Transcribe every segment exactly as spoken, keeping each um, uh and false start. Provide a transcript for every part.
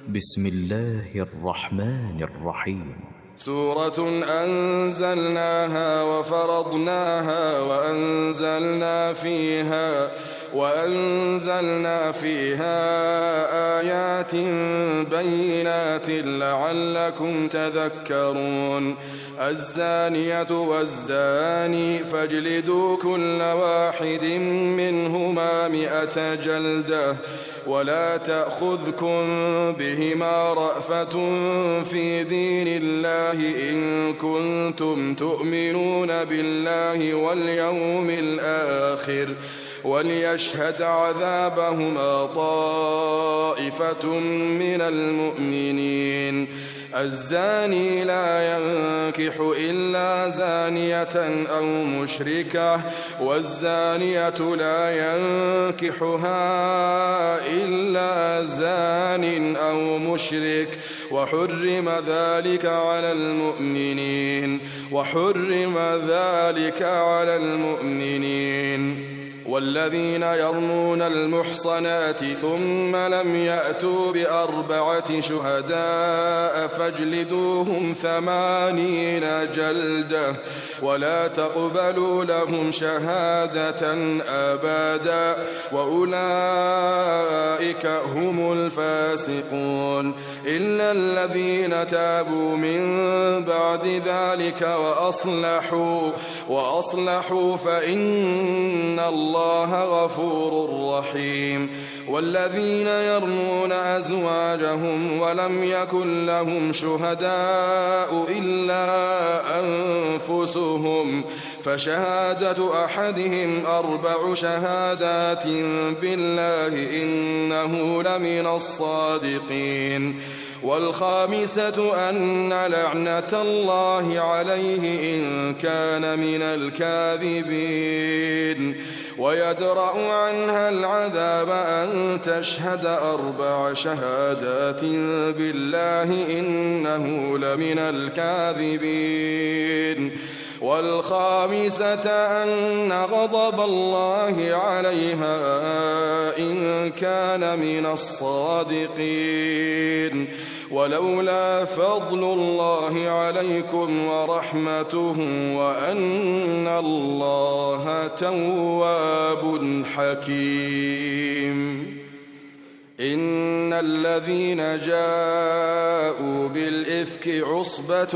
بسم الله الرحمن الرحيم. سورة أنزلناها وفرضناها وأنزلنا فيها وأنزلنا فيها آيات بينات لعلكم تذكرون. الزانية والزاني فاجلدوا كل واحد منهما مئة جلدة ولا تأخذكم بهما رأفة في دين الله إن كنتم تؤمنون بالله واليوم الآخر وليشهد عذابهما طائفة من المؤمنين. الزاني لا ينكح إلا زانية أو مشركة والزانية لا ينكحها إلا زان أو مشرك وحرم ذلك على المؤمنين وحرم ذلك على المؤمنين. والذين يرمون المحصنات ثم لم يأتوا بأربعة شهداء فاجلدوهم ثمانين جلدة ولا تقبلوا لهم شهادة أبدا وأولئك هم الفاسقون إلا الذين تابوا من بعد ذلك وأصلحوا وأصلحوا فإن الله الله غفور رحيم. والذين يرمون أزواجهم ولم يكن لهم شهداء إلا أنفسهم فشهادة أحدهم أربع شهادات بالله إنه لمن الصادقين. والخامسة أن لعنة الله عليه إن كان من الكاذبين. ويدرأ عنها العذاب أن تشهد أربع شهادات بالله إنه لمن الكاذبين. والخامسة أن غضب الله عليها إن كان من الصادقين. ولولا فضل الله عليكم ورحمته وأن الله تواب حكيم. إن الذين جاءوا بالإفك عصبة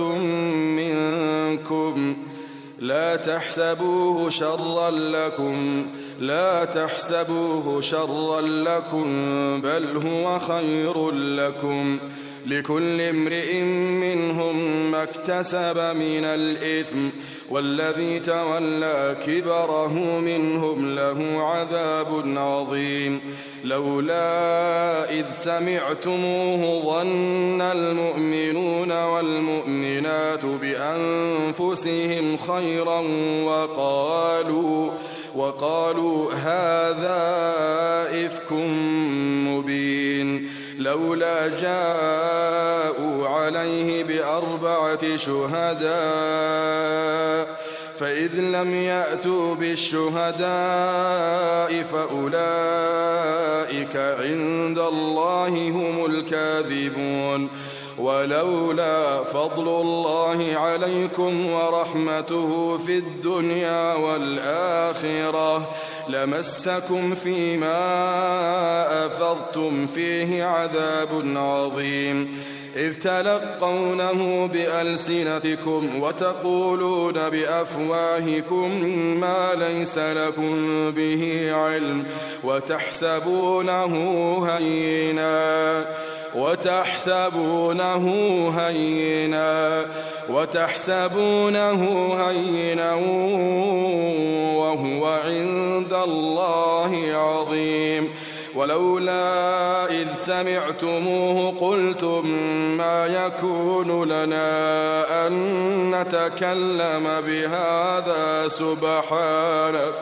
منكم لا تحسبوه شرا لكم لا تحسبوه شرا لكم بل هو خير لكم لكل امرئ منهم ما اكتسب من الإثم والذي تولى كبره منهم له عذاب عظيم. لولا إذ سمعتموه ظن المؤمنون والمؤمنات بأنفسهم خيرا وقالوا وقالوا هذا إفك مبين. لولا جاءوا عليه بأربعة شهداء فإذ لم يأتوا بالشهداء فأولئك عند الله هم الكاذبون. ولولا فضل الله عليكم ورحمته في الدنيا والآخرة لمسكم فيما أفضتم فيه عذاب عظيم. إذ تلقونه بألسنتكم وتقولون بأفواهكم ما ليس لكم به علم وتحسبونه هينا وتحسبونه هينا وتحسبونه هينا وهو عند الله عظيم. ولولا إذ سمعتموه قلتم ما يكون لنا أن نتكلم بهذا سبحانك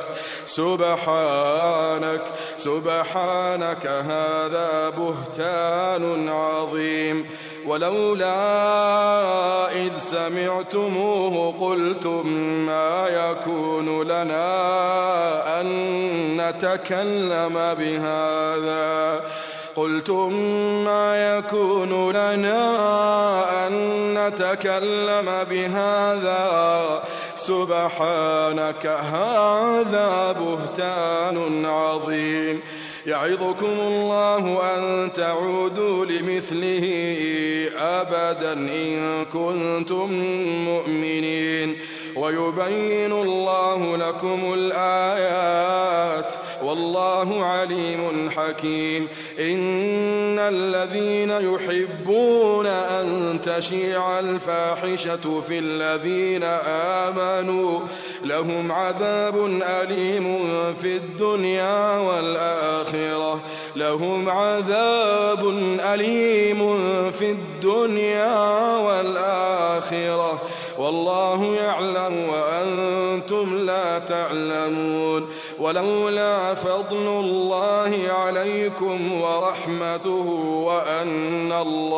سبحانك سبحانك هذا بهتان عظيم. ولولا إذ سمعتموه قلتم ما يكون لنا أن نتكلم بهذا قلتم ما يكون لنا أن نتكلم بهذا سبحانك هذا بهتان عظيم يعظكم الله أن تعودوا لمثله أبدا إن كنتم مؤمنين ويبين الله لكم الآيات والله عليم حكيم إن الذين يحبون أن تشيع الفاحشة في الذين آمنوا لهم عذاب أليم في الدنيا والآخرة لهم عذاب أليم في الدنيا والآخرة والله يعلم وأنتم لا تعلمون ولولا فضل الله عليكم ورحمته وأن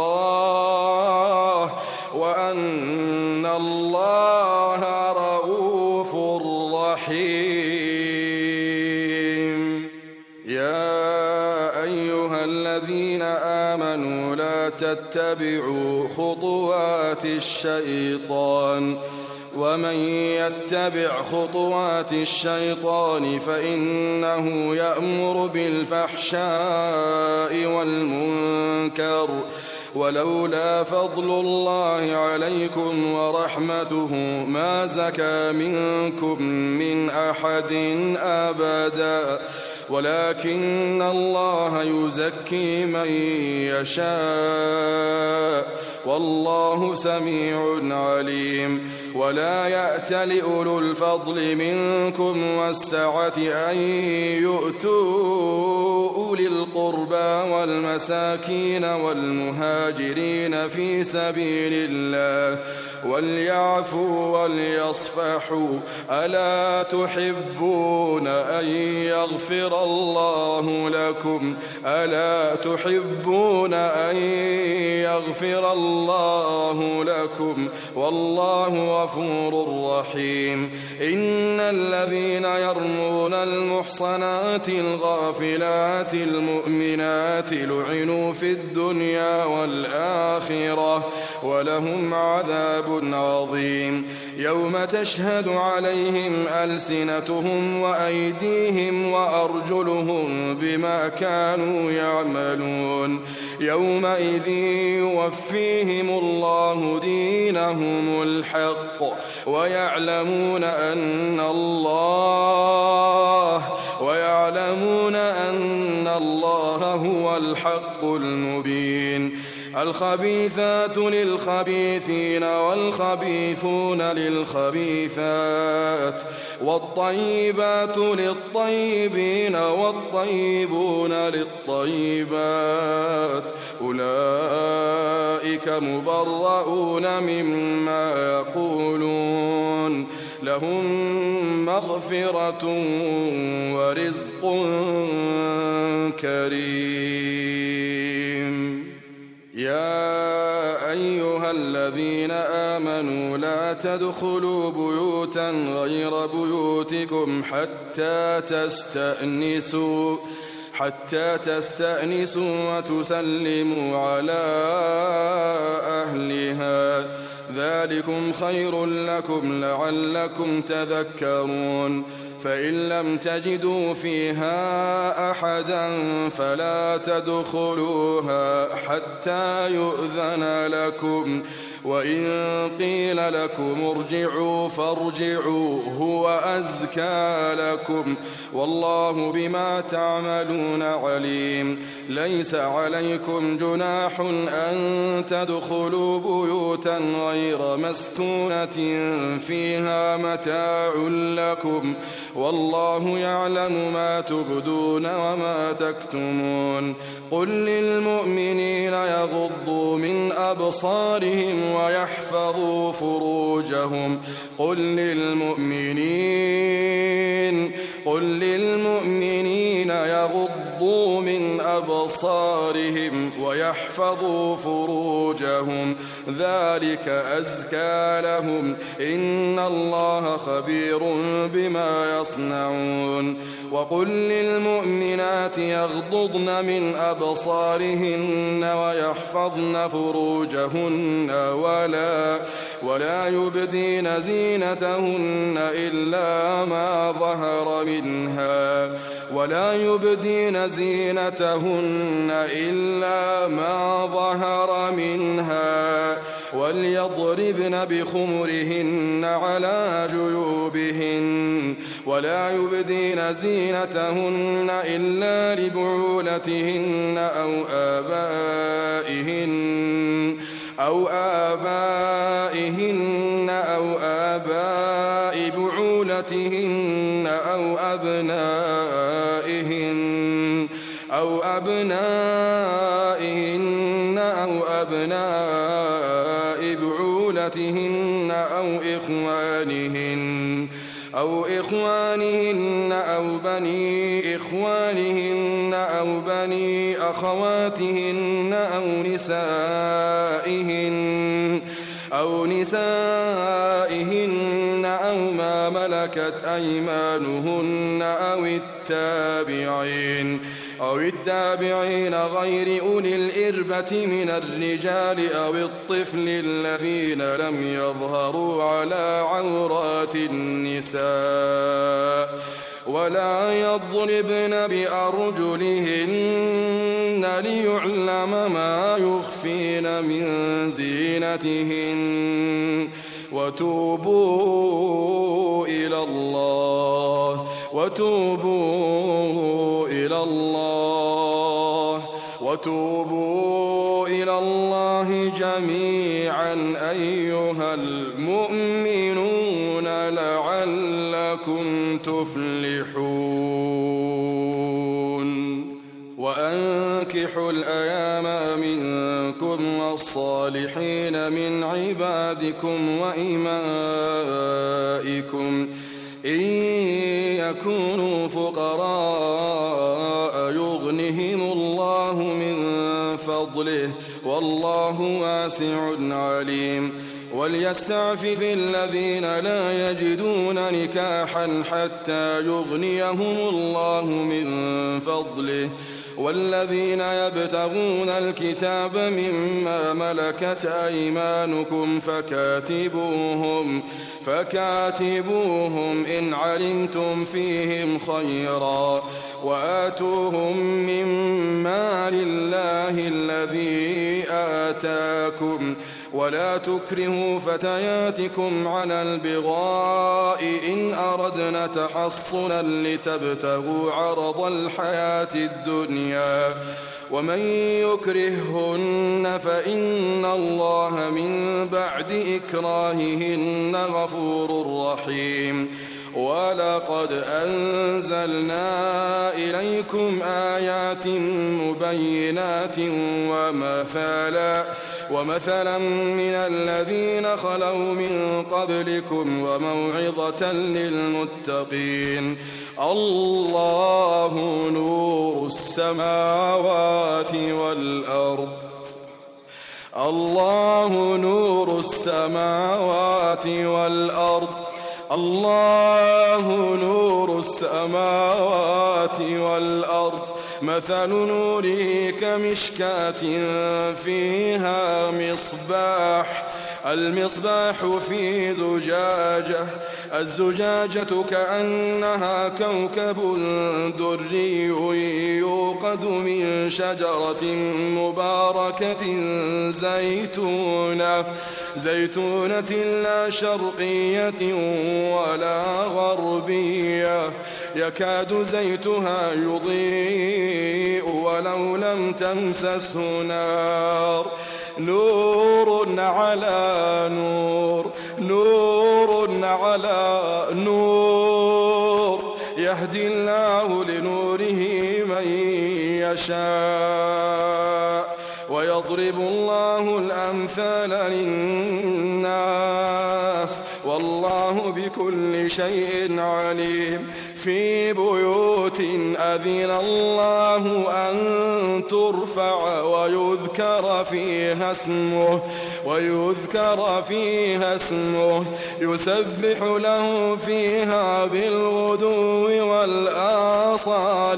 الله وأن الله رؤوف رحيم يا أيها الذين آمنوا لا تتبعوا خطوات الشيطان ومن يتبع خطوات الشيطان فإنه يأمر بالفحشاء والمنكر ولولا فضل الله عليكم ورحمته ما زكى منكم من أحد أبدا ولكن الله يزكي من يشاء والله سميع عليم ولا يأت لأولو الفضل منكم والسعة أن يؤتوا أولي القربى والمساكين والمهاجرين في سبيل الله وليعفوا وليصفحوا ألا تحبون أن يغفر الله لكم ألا تحبون أن يغفر الله لكم والله غفور رحيم إن الذين يرمون المحصنات الغافلات المؤمنات لعنوا في الدنيا والآخرة ولهم عذاب عظيم يوم تشهد عليهم ألسنتهم وأيديهم وأرجلهم بما كانوا يعملون يومئذ يوفيهم الله دينهم الحق ويعلمون أن الله ويعلمون أن الله هو الحق المبين الخبيثات للخبيثين والخبيثون للخبيثات والطيبات للطيبين والطيبون للطيبات أولئك مبرؤون مما يقولون لهم مغفرة ورزق كريم يا أيها الذين آمنوا لا تدخلوا بيوتا غير بيوتكم حتى تستأنسوا حتى تستأنسوا وتسلموا على أهلها ذلكم خير لكم لعلكم تذكرون فإن لم تجدوا فيها أحدا فلا تدخلوها حتى يؤذن لكم وإن قيل لكم ارجعوا فارجعوا هو أزكى لكم والله بما تعملون عليم ليس عليكم جناح أن تدخلوا بيوتا غير مسكونة فيها متاع لكم والله يعلم ما تبدون وما تكتمون قل للمؤمنين يغضوا من أبصارهم ويحفظوا فروجهم قل للمؤمنين قل للمؤمنين يغضوا يغضوا من أبصارهم ويحفظوا فروجهم ذلك أزكى لهم إن الله خبير بما يصنعون وقل للمؤمنات يغضضن من أبصارهن ويحفظن فروجهن ولا ولا يبدين زينتهن إلا ما ظهر منها ولا يبدين زينتهن إلا ما ظهر منها وليضربن بخمرهن على جيوبهن ولا يبدين زينتهن إلا لبعولتهن أو آبائهن أو آبائهن أو آباء بعولتهن أو أبنائهن أو أبنائهن أو أبناء بعولتهن أو إخوانهن أو إخوانهن أو بني إخوانهن أو بني أخواتهن أو نسائهن أو نسائهن أو ما ملكت أيمانهن أو التابعين أو التابعين غير أولي الإربة من الرجال أو الطفل الذين لم يظهروا على عورات النساء ولا يضربن بأرجلهن ليعلم ما يخفين من زينتهن وتوبوا إلى الله وتوبوا إلى الله وتوبوا إلى الله جميعا أيها المؤمنون لعلكم تفلحون وأنكحوا الأيام منكم والصالحين من عبادكم وإمائكم إن يكونوا فقراء يغنهم الله من فضله والله واسع عليم وليستعفف الذين لا يجدون نكاحا حتى يغنيهم الله من فضله والذين يبتغون الكتاب مما ملكت أيمانكم فكاتبوهم فكاتبوهم إن علمتم فيهم خيرا وآتوهم مما لله الذي آتاكم ولا تكرهوا فتياتكم على البغاء إن أردنا تحصنا لتبتغوا عرض الحياة الدنيا ومن يكرههن فإن الله من بعد إكراههن غفور رحيم ولقد أنزلنا إليكم آيات مبينات ومثالا ومثلا من الذين خلوا من قبلكم وموعظة للمتقين الله نور السماوات والأرض الله نور السماوات والأرض الله نور السماوات والأرض مثل نوره كمشكاة فيها مصباح المصباح في زجاجة الزجاجة كأنها كوكب دري يوقد من شجرة مباركة زيتونة زيتونة لا شرقية ولا غربية يكاد زيتها يضيء ولو لم تمسسه نار نور على نور نور على نور يهدي الله لنوره من يشاء ويضرب الله الأمثال للناس والله بكل شيء عليم في بيوت أذن الله أن ترفع ويذكر فيها اسمه ويذكر فيها اسمه يسبح له فيها بالغدو والآصال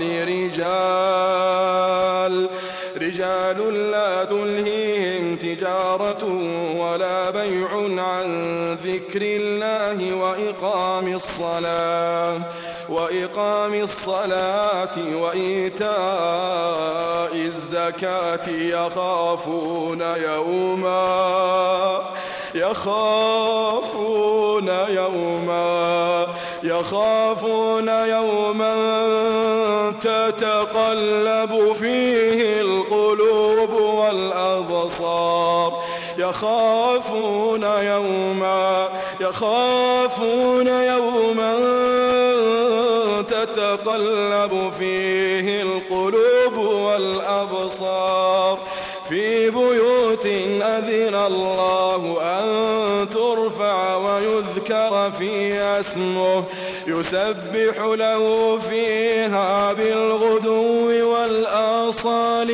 رجال رجال لا تلهيهم تجارة ولا بيع عن ذكر الله وإقام الصلاة وإقام الصلاة وإيتاء الزكاة يخافون يوما يخافون يوما يخافون يوما تتقلب فيه القلوب والأبصار يخافون يوما يخافون يوما تتقلب فيه القلوب والأبصار في بيوت أذن الله أن ترفع ويذكر فيها اسمه يسبح له فيها بالغدو والآصال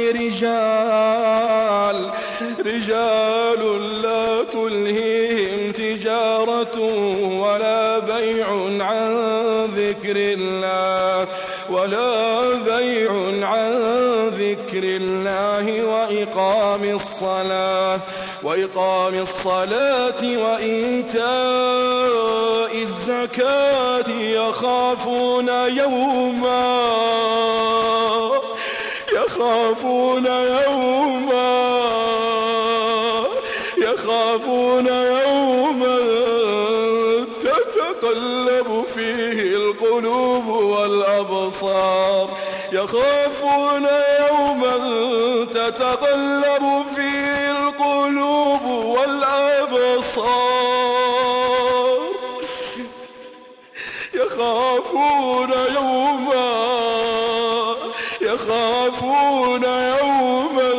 رجال رجال لا تلهيهم تجارة ولا بيع عن ذكر الله ولا بيع عن ذكر الله وإقام الصلاة وإقام الصلاة وإيتاء الزكاة يخافون يوما يخافون يوما يخافون يوما تتقلب فيه القلوب والأبصار يخافون يوما تتقلب فيه القلوب والأبصار يخافون يوما يخافون يوما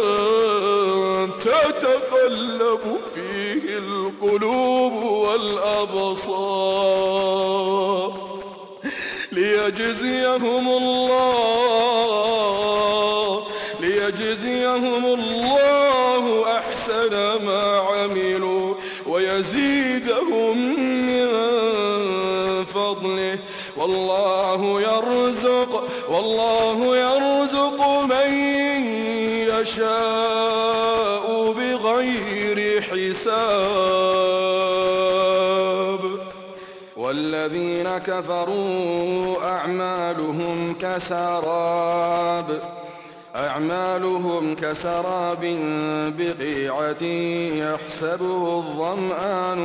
تتقلب فيه القلوب والأبصار ليجزيهم الله ليجزيهم الله أحسن ما عملوا ويزيدهم من فضله والله يرزق والله يرزق من يشاء بغير حساب والذين كفروا أعمالهم كسراب أعمالهم كسراب بقيعة يحسبه الظمآن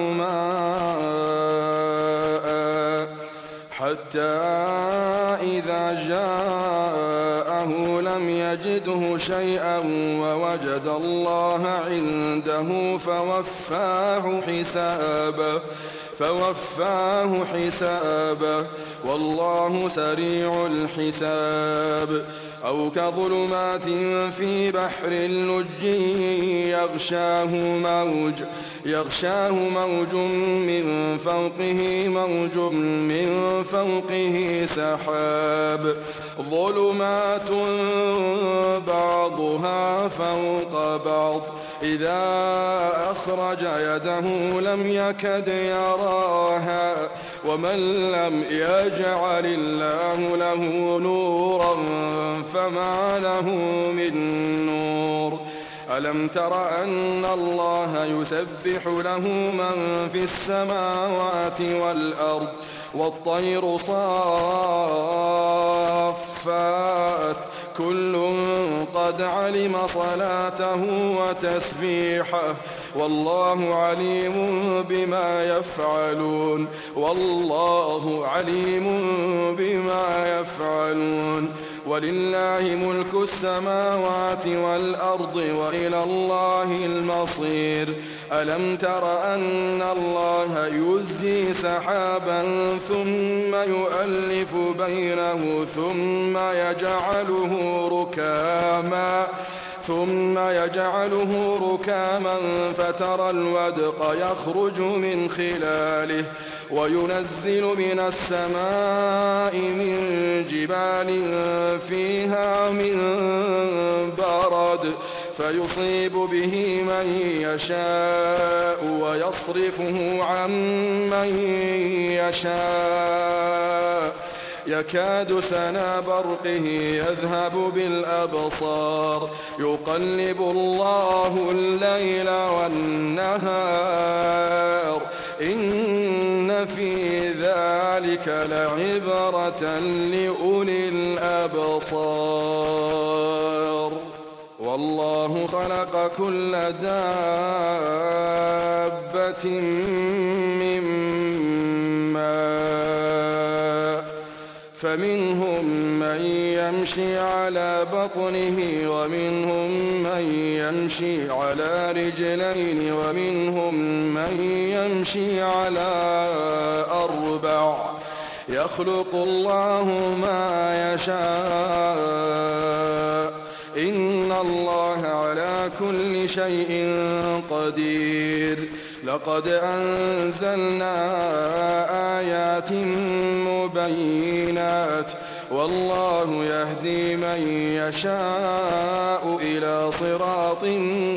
ماء حتى إذا جاءه لم يجده شيئا ووجد الله عنده فوفاه حسابه فوفاه حسابه والله سريع الحساب أو كظلمات في بحر اللج يغشاه موج يغشاه موج من فوقه موج من فوقه سحاب ظلمات بعضها فوق بعض إذا أخرج يده لم يكد يراها ومن لم يجعل الله له نورا فما له من نور ألم تر أن الله يسبح له من في السماوات والأرض والطير صافات كل قد علم صلاته وتسبيحه والله عليم بما يفعلون والله عليم بما يفعلون ولله ملك السماوات والأرض وإلى الله المصير ألم تر أن الله يزجي سحابا ثم يؤلف بينه ثم يجعله ركاما ثم يجعله ركاما فترى الودق يخرج من خلاله وينزل من السماء من جبال فيها من برد فيصيب به من يشاء ويصرفه عن من يشاء يكاد سنا برقه يذهب بالأبصار يقلب الله الليل والنهار إن في ذلك لعبرة لأولي الأبصار والله خلق كل دابة من ماء فمنهم من يمشي على بطنه ومنهم من يمشي على رجلين ومنهم من يمشي على أربع يخلق الله ما يشاء إن الله على كل شيء قدير لقد أنزلنا آيات مبينات والله يهدي من يشاء إلى صراط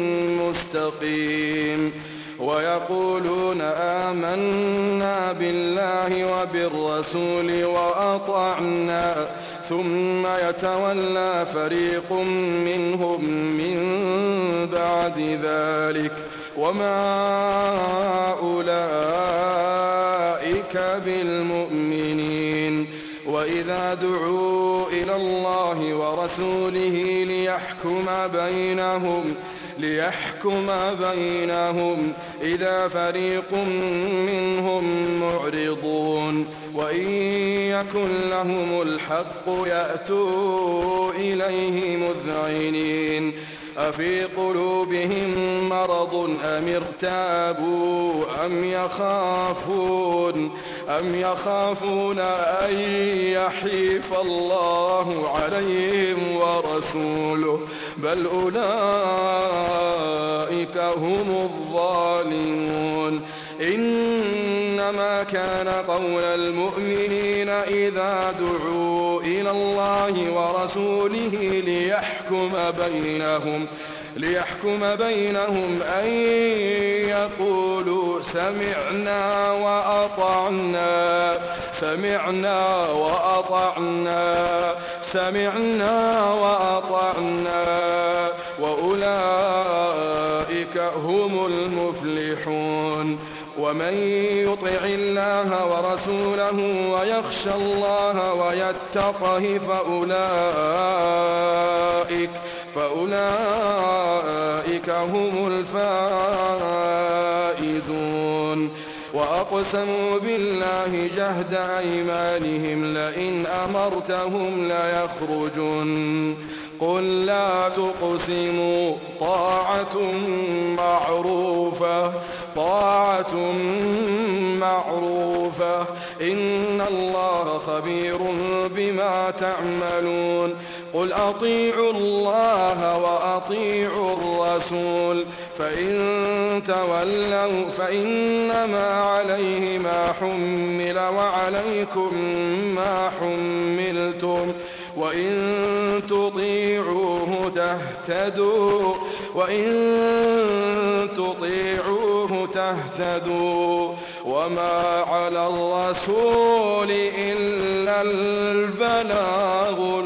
مستقيم ويقولون آمنا بالله وبالرسول وأطعنا ثم يتولى فريق منهم من بعد ذلك وما أولئك بالمؤمنين وإذا دعوا إلى الله ورسوله ليحكم بينهم ليحكم بينهم إذا فريق منهم معرضون وإن يكن لهم الحق يأتوا إليه مذعنين أفي قلوبهم مرض أم ارتابوا أم يخافون أم يخافون أن يحيف الله عليهم ورسوله بل أولئك هم الظالمون إنما كان قول المؤمنين إذا دعوا إلى الله ورسوله ليحكم بينهم ليحكم بينهم أن يقولوا سمعنا وأطعنا سمعنا وأطعنا سمعنا وأطعنا وأولئك هم المفلحون ومن يطع الله ورسوله ويخشى الله ويتقه فأولئك فأولئك هم الفائزون وأقسموا بالله جهد أيمانهم لئن أمرتهم ليخرجن قل لا تقسموا طاعة معروفة طاعة معروفة إن الله خبير بما تعملون قل أطيعوا الله وأطيعوا الرسول فإن تولوا فإنما عليه ما حمل وعليكم ما حملتم وإن تطيعوه تهتدوا وإن تطيعوه تهتدوا وما على الرسول إلا البلاغ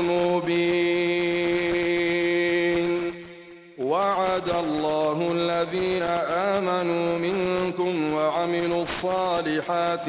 المبين وعد الله الذين آمنوا منكم وعملوا الصالحات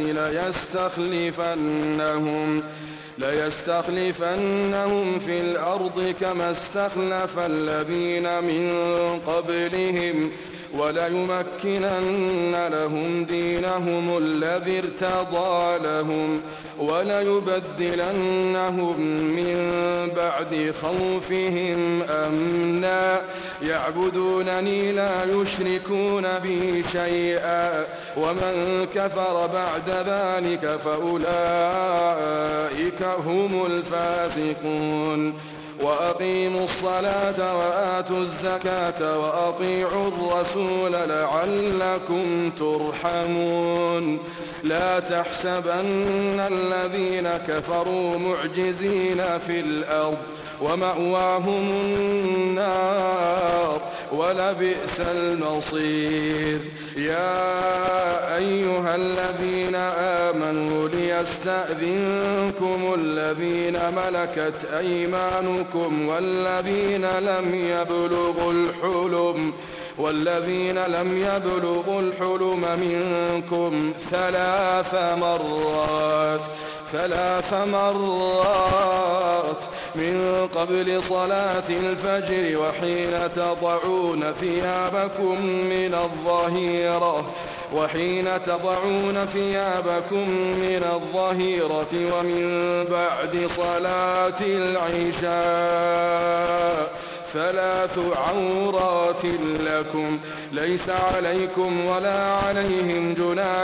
ليستخلفنهم ليستخلفنهم في الأرض كما استخلف الذين من قبلهم وليمكنن لهم دينهم الذي ارتضى لهم وليبدلنهم من بعد خوفهم أمنا يعبدونني لا يشركون بي شيئا ومن كفر بعد ذلك فأولئك هم الفاسقون وأقيموا الصلاة وآتوا الزكاة وأطيعوا الرسول لعلكم ترحمون لا تحسبن الذين كفروا معجزين في الأرض ومأواهم النار ولبئس المصير يا أيها الذين آمنوا ليستأذنكم الذين ملكت أيمانكم والذين لم يبلغوا الحلم والذين لم يبلغوا الحلم منكم ثلاث مرات ثلاث مرات من قبل صلاة الفجر وحين تضعون ثيابكم من الظهيرة وحين تضعون ثيابكم من الظهيرة ومن بعد صلاة العشاء ثلاث عورات لكم ليس عليكم ولا عليهم جناح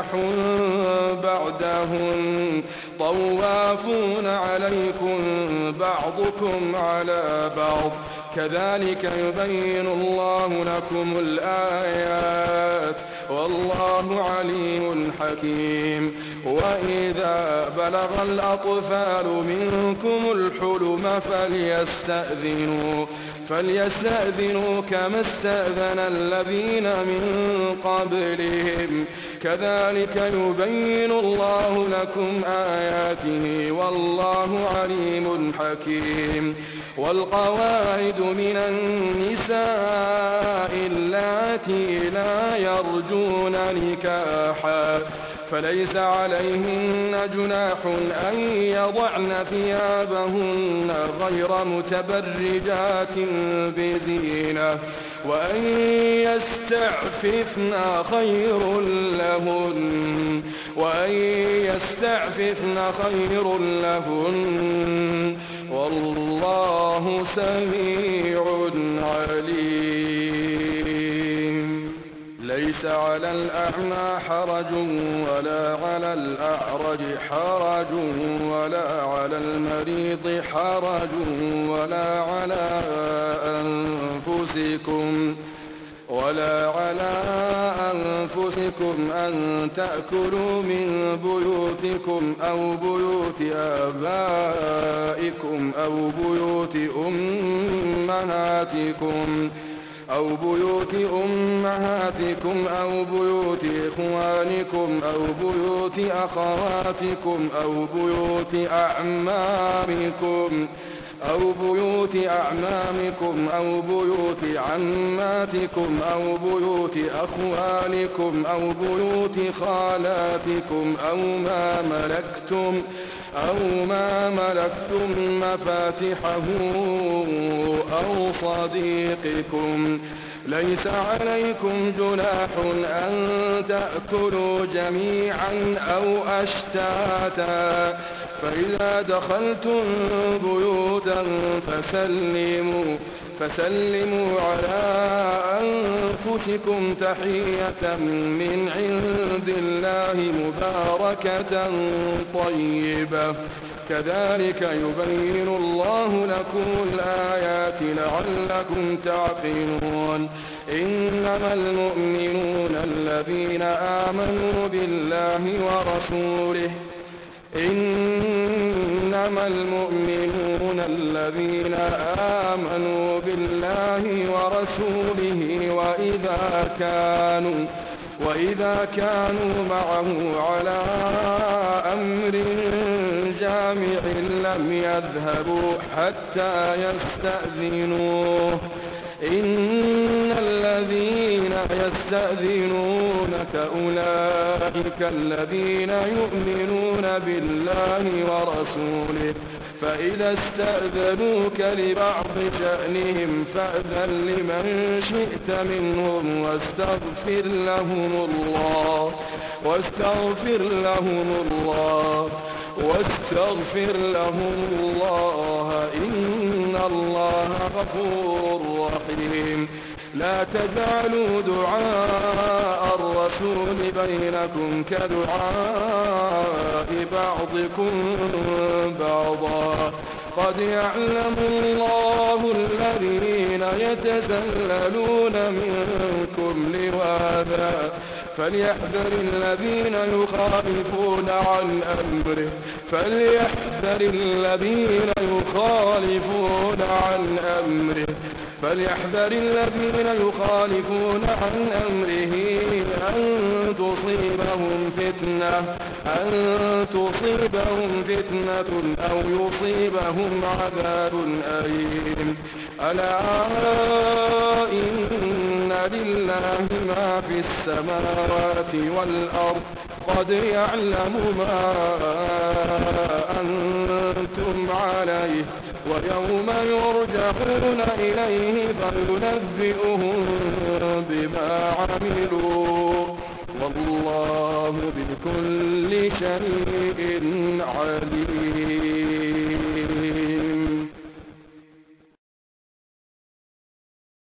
بعدهن طوافون عليكم بعضكم على بعض كذلك يبين الله لكم الآيات والله عليم حكيم وإذا بلغ الأطفال منكم الحلم فليستأذنوا فليستأذنوا كما استأذن الذين من قبلهم كذلك يبين الله لكم آياته والله عليم حكيم والقواعد من النساء اللاتي لا يرجون نكاحا فليس عليهن جناح أن يضعن ثيابهن غير متبرجات بزينة وأن يستعففن خير لهن وأن يستعففن خير لهن والله سميع عليم ليس على الأعمى حرج ولا على الأعرج حرج ولا على المريض حرج ولا على أنفسكم ولا على أنفسكم أن تأكلوا من بيوتكم أو بيوت آبائكم أو بيوت أمهاتكم أو بيوت أمهاتكم أو بيوت إخوانكم أو بيوت أخواتكم أو بيوت أعمامكم أو بيوت أعمامكم أو بيوت عماتكم أو بيوت أخوالكم أو بيوت خالاتكم أو ما ملكتم أو ما ملكتم مفاتحه أو صديقكم ليس عليكم جناح أن تأكلوا جميعا أو أشتاتا فإذا دخلتم بيوتا فسلموا فسلموا على أنفسكم تحية من عند الله مباركة طيبة كذلك يبين الله لكم الآيات لعلكم تعقلون إنما المؤمنون الذين آمنوا بالله ورسوله إنما المؤمنون الذين آمنوا بالله ورسوله وإذا كانوا وإذا كانوا معه على أمر جامع لم يذهبوا حتى يستأذنوه إن الذين يستأذنونك أولئك الذين يؤمنون بالله ورسوله فإذا استأذنوك لبعض شأنهم فأذن لمن شئت منهم واستغفر لهم الله واستغفر لهم الله واستغفر لهم الله إن الله غفور رحيم لا تجعلوا دعاء الرسول بينكم كدعاء بعضكم بعضا قد يعلم الله الذين يتسللون منكم لواذا فليحذر الذين يخالفون عن أمره فليحذر الذين يخالفون عن أمره فليحذر الذين يخالفون عن أمره أن تصيبهم فتنة أن تصيبهم فتنة أو يصيبهم عذاب أليم. ألا إن لله ما في السماوات والأرض قد يعلم ما أنتم عليه ويوم يرجعون إليه فينبئهم بما عملوا والله بكل شيء عليم.